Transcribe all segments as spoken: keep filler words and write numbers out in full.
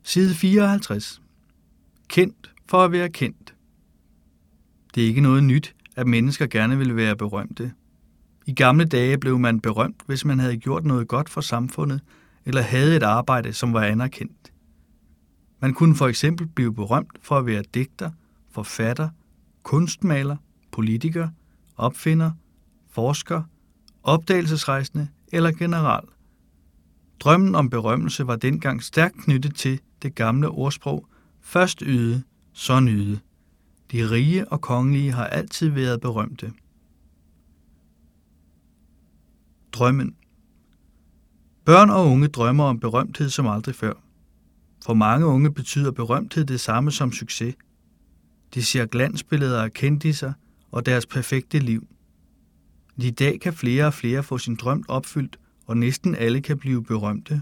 Side fireoghalvtreds. Kendt for at være kendt. Det er ikke noget nyt, at mennesker gerne vil være berømte. I gamle dage blev man berømt, hvis man havde gjort noget godt for samfundet, eller havde et arbejde, som var anerkendt. Man kunne for eksempel blive berømt for at være digter, forfatter, kunstmaler, politiker, opfinder, forsker, opdagelsesrejsende eller general. Drømmen om berømmelse var dengang stærkt knyttet til det gamle ordsprog, først yde, så nyde. De rige og kongelige har altid været berømte. Drømmen. Børn og unge drømmer om berømthed som aldrig før. For mange unge betyder berømthed det samme som succes. De ser glansbilleder af kendisser og deres perfekte liv. I dag kan flere og flere få sin drøm opfyldt, og næsten alle kan blive berømte.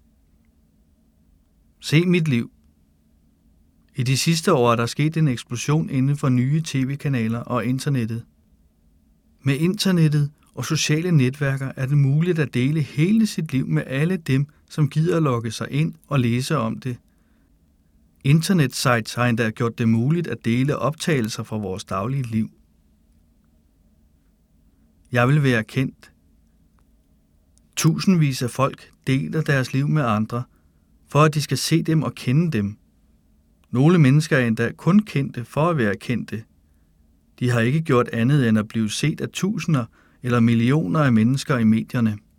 Se mit liv. I de sidste år er der sket en eksplosion inden for nye tv-kanaler og internettet. Med internettet og sociale netværker er det muligt at dele hele sit liv med alle dem, som gider logge sig ind og læse om det. Internetsites har endda gjort det muligt at dele optagelser fra vores daglige liv. Jeg vil være kendt. Tusindvis af folk deler deres liv med andre, for at de skal se dem og kende dem. Nogle mennesker er endda kun kendte for at være kendte. De har ikke gjort andet end at blive set af tusinder eller millioner af mennesker i medierne.